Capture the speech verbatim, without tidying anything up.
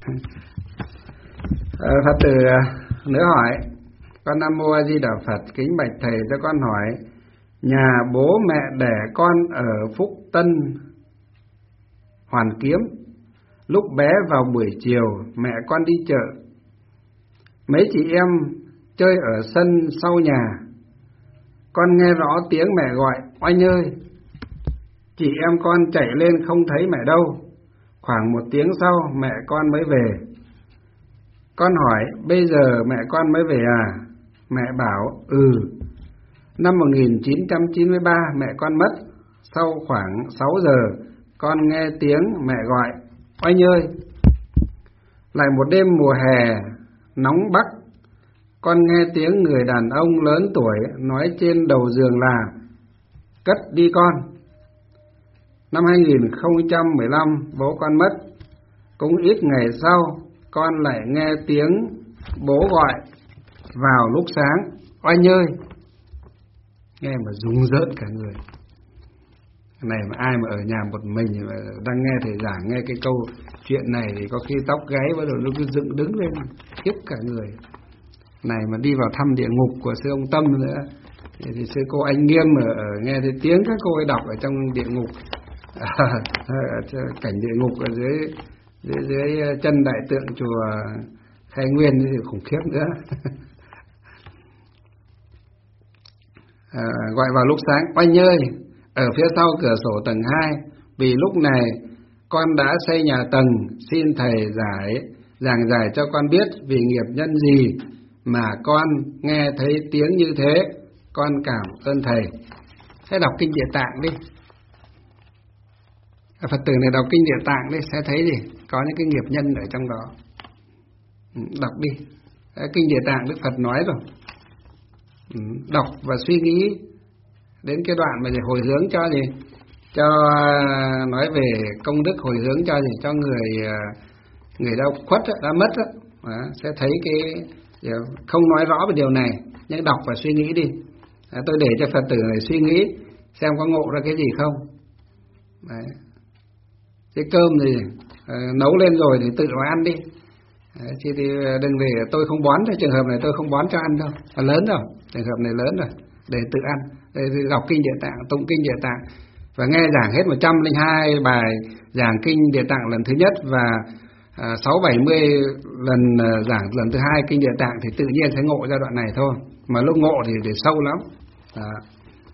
Phật tử nữa hỏi: con Nam Mô A Di Đà Phật, kính bạch thầy cho con hỏi, nhà bố mẹ đẻ con ở Phúc Tân, Hoàn Kiếm. Lúc bé vào buổi chiều mẹ con đi chợ, mấy chị em chơi ở sân sau nhà. Con nghe rõ tiếng mẹ gọi oanh ơi. Chị em con chạy lên không thấy mẹ đâu. Khoảng một tiếng sau mẹ con mới về. Con hỏi bây giờ mẹ con mới về à? Mẹ bảo ừ. Năm một nghìn chín trăm chín mươi ba mẹ con mất. Sau khoảng sáu giờ con nghe tiếng mẹ gọi oanh ơi. Lại một đêm mùa hè nóng bắc, con nghe tiếng người đàn ông lớn tuổi nói trên đầu giường là cất đi con. Năm hai nghìn không trăm mười lăm bố con mất. Cũng ít ngày sau con lại nghe tiếng bố gọi vào lúc sáng oanh ơi. Nghe mà rùng rợn cả người. Này mà ai mà ở nhà một mình mà đang nghe thầy giảng nghe cái câu chuyện này thì có khi tóc gáy bắt đầu nó cứ dựng đứng lên khiếp cả người. Này mà đi vào thăm địa ngục của sư ông Tâm nữa thì, thì sư cô Anh Nghiêm ở, ở nghe thấy tiếng các cô ấy đọc ở trong địa ngục, à, cảnh địa ngục ở dưới dưới dưới chân đại tượng chùa Khai Nguyên thì khủng khiếp nữa. À, gọi vào lúc sáng oanh ơi. Ở phía sau cửa sổ tầng hai, vì lúc này con đã xây nhà tầng, xin thầy giải giảng giải cho con biết vì nghiệp nhân gì mà con nghe thấy tiếng như thế. Con cảm ơn thầy. Hãy đọc kinh Địa Tạng đi. Phật tử này đọc kinh Địa Tạng đi sẽ thấy gì có những cái nghiệp nhân ở trong đó. Đọc đi. Kinh Địa Tạng Đức Phật nói rồi. Đọc và suy nghĩ đến cái đoạn mà hồi hướng cho gì, cho nói về công đức hồi hướng cho gì, cho người người đã khuất đã mất đó. Đó, sẽ thấy cái không nói rõ về điều này nhưng đọc và suy nghĩ đi. À, tôi để cho Phật tử này suy nghĩ xem có ngộ ra cái gì không. Đấy. Cái cơm thì à, nấu lên rồi thì tự nó ăn đi. Đấy, thì, thì đừng để tôi không bón cho trường hợp này, tôi không bón cho ăn đâu. À, lớn rồi, trường hợp này lớn rồi, để tự ăn. Để đọc kinh Địa Tạng, tụng kinh Địa Tạng và nghe giảng hết một trăm lẻ hai bài giảng kinh Địa Tạng lần thứ nhất và à, sáu bảy mươi lần à, giảng lần thứ hai kinh Địa Tạng thì tự nhiên sẽ ngộ giai đoạn này thôi. Mà lúc ngộ thì để sâu lắm. Đó.